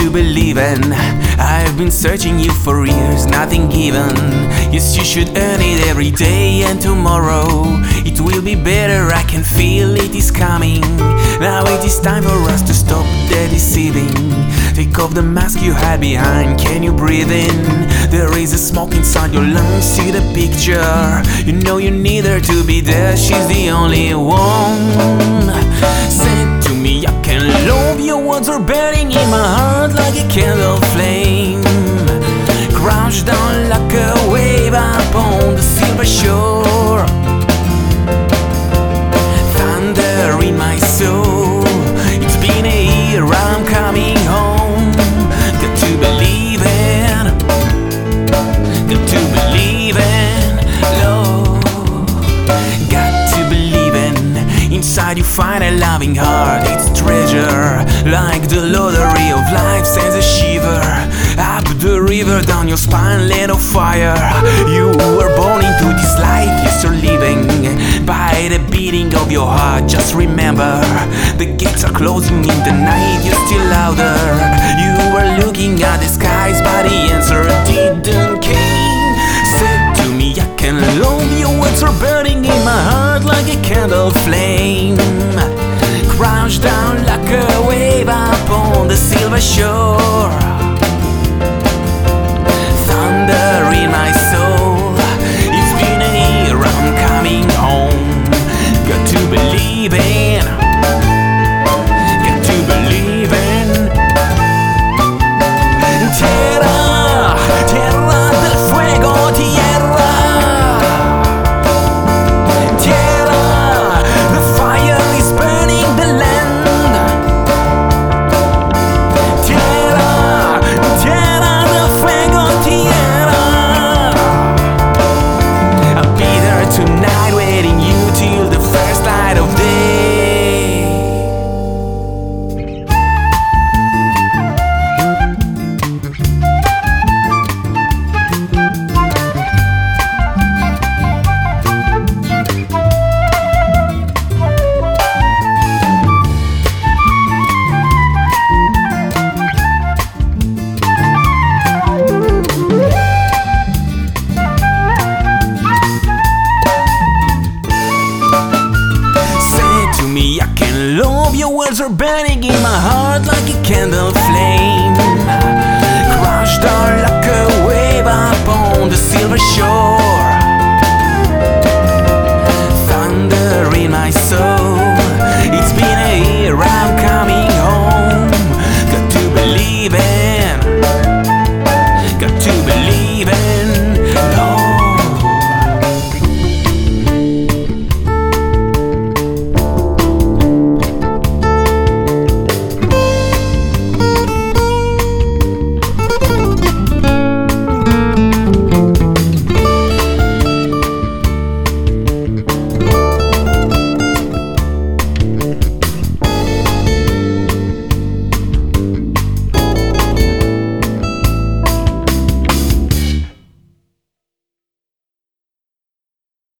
to believe in. I've been searching you for years, nothing given. Yes, you should earn it every day, and tomorrow it will be better. I can feel it is coming. Now it is time for us to stop the deceiving. Take off the mask you hide behind. Can you breathe in? There is a smoke inside your lungs. See the picture. You know you need her to be there. She's the only one. Say to me I can love. Your words are burning in my heart like a candle flame. Crouch down like a wave upon the silver shore. Thunder in my soul. It's been a year, I'm coming home. Got to believe in. Got to believe in love. Got to believe in. Inside you find a loving heart. It's treasure, like the lottery of life sends a shiver up the river, down your spine, let of fire. You were born into this life, yes you're living by the beating of your heart. Just remember, the gates are closing in the night, you're still louder. You were looking at the skies, but the answer didn't came. Said to me I can love. Your words are burning in my heart like a candle flame. Crouch down like a wave upon the silver shore.